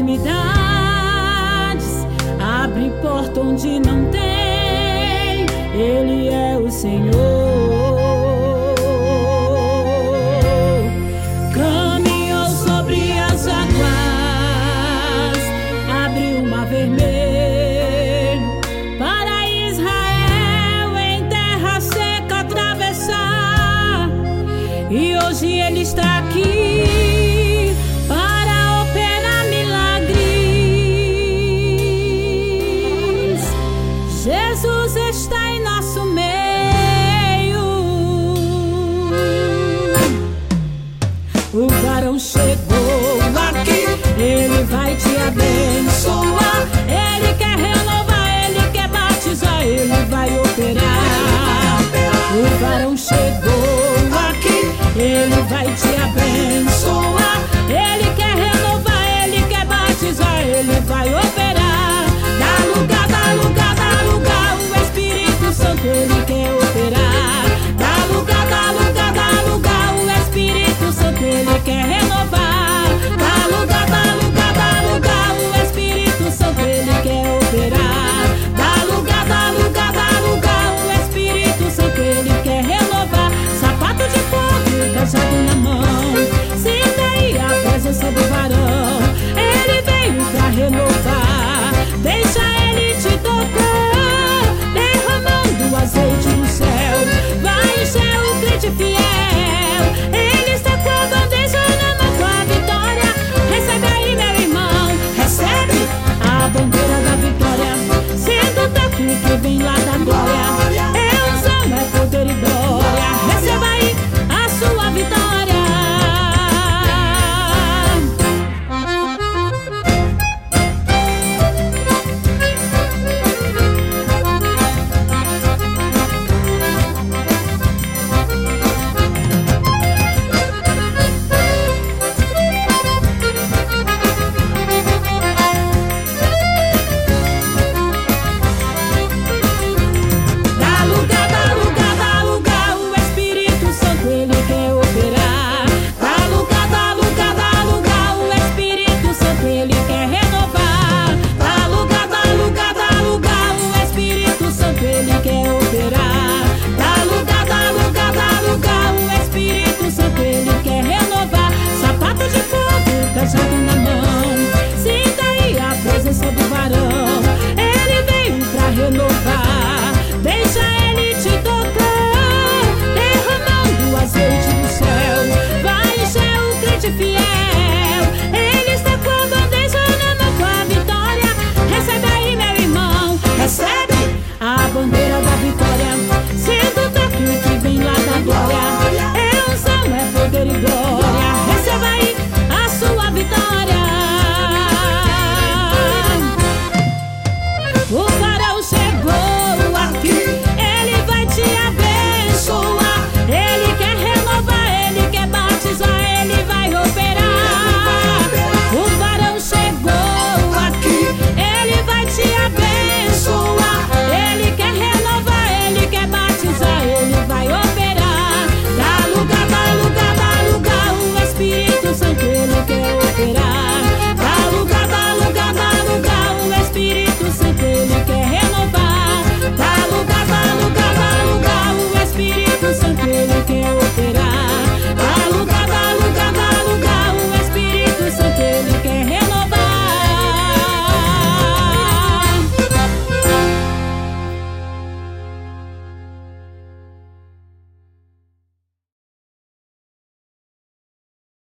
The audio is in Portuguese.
enfermidades, abre porta onde não tem. Ele é o Senhor. Caminhou sobre as águas, abriu o mar vermelho para Israel em terra seca atravessar. E hoje Ele está aqui para operar milagres. Jesus está em nosso meio. O varão chegou aqui, Ele vai te abençoar. Ele quer renovar, Ele quer batizar, Ele vai operar. O varão chegou aqui, Ele vai te abençoar. Ele quer renovar, Ele quer batizar, Ele vai operar. Dá lugar, dá lugar, dá lugar. O Espírito Santo, Ele quer operar. Dá lugar, dá lugar, dá lugar. O Espírito Santo, Ele quer renovar. Dá lugar, dá lugar, dá lugar. O Espírito Santo, Ele quer operar. Dá lugar, dá lugar, dá lugar. O Espírito Santo, Ele quer renovar. Sapato de fogo, cajado na mão, sinta aí a presença do varão. Ele veio pra renovar, deixa Ele te tocar, derramando azeite no céu. Vai encher o crente fiel. Ele está com a bandeja na mão, com a vitória. Recebe aí, meu irmão, recebe a bandeira da vitória. Sendo o toque que vem lá da glória. É unção, é poder e glória. Receba aí a sua vitória. Dá lugar, dá lugar, dá lugar. O Espírito Santo, Ele quer operar. Dá lugar, dá lugar, dá lugar. O Espírito Santo, Ele quer renovar. Dá lugar, dá lugar, dá lugar. O Espírito Santo, Ele quer operar. Dá lugar, dá lugar, dá lugar. O Espírito Santo, Ele quer renovar. Sapato de fogo, cajado na mão, sinta aí a presença do varão. Ele veio pra renovar, deixa Ele te tocar, derramando azeite do céu. Vai encher o crente fiel.